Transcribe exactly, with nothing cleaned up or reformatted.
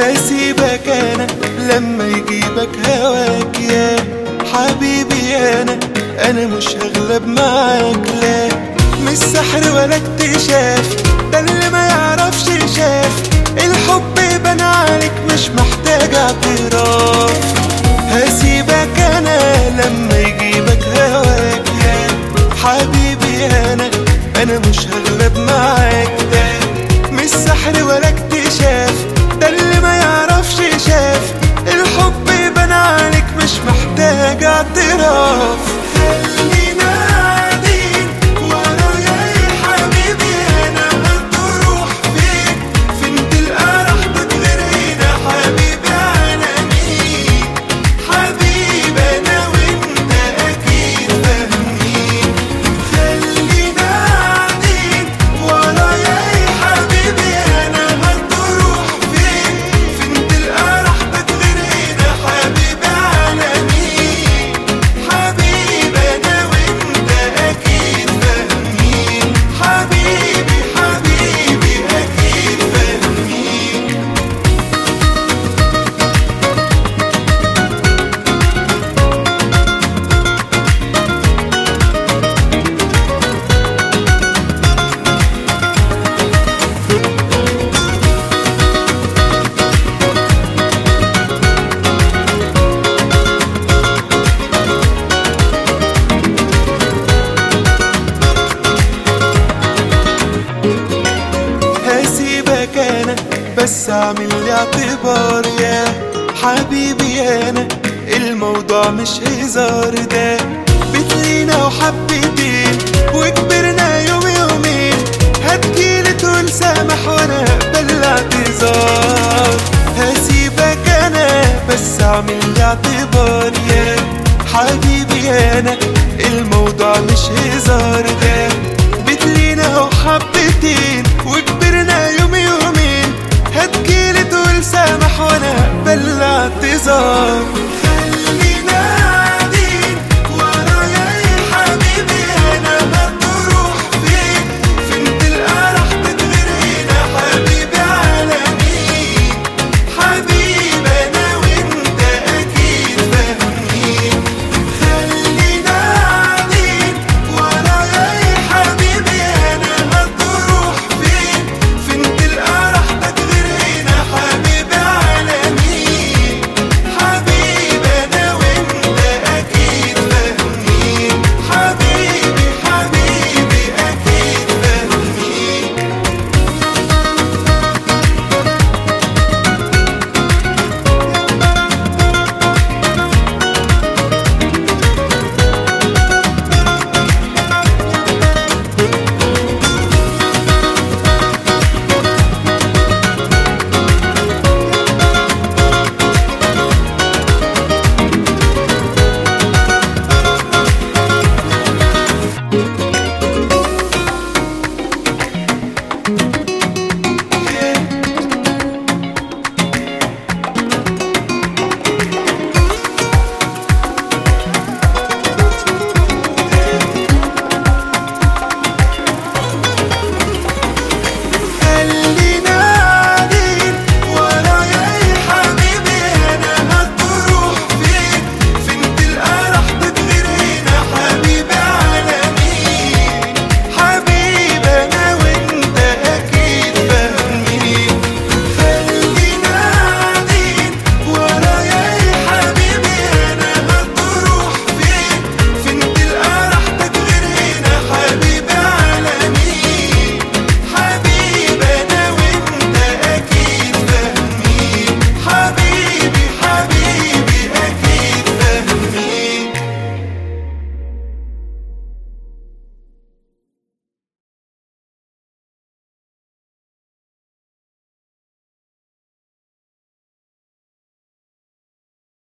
هسيبك انا لما يجيبك هواك يا حبيبي، انا انا مش هغلب معاك، لا مش سحر ولا اكتشاف، ده اللي ما يعرفش شاف، الحب بان عليك مش محتاج اعتراف. هسيبك انا لما يجيبك هواك يا حبيبي، انا انا مش هغلب معاك، ده مش سحر ولا اكتشاف، ده اللي ما يعرفش شاف، الحب بان عليك مش محتاج اعتراف. خلينا قاعدين ورايا يا حبيبي، انا هتروح فين فين تلقى راحتك غير هنا، حبيبي على مين حبيبي انا وانت اكيد فاهمين. خلينا قاعدين ورايا يا حبيبي، انا هتروح فين فين تلقى راحتك غير هنا، حبيبي على مين حبيبي انا وانت اكيد فاهمين، حبيبي حبيبي اكيد فاهمين. هسيبك انا بس اعمل لي اعتبار يا حبيبي، انا الموضوع مش هزار، ده بتلينا وحبتين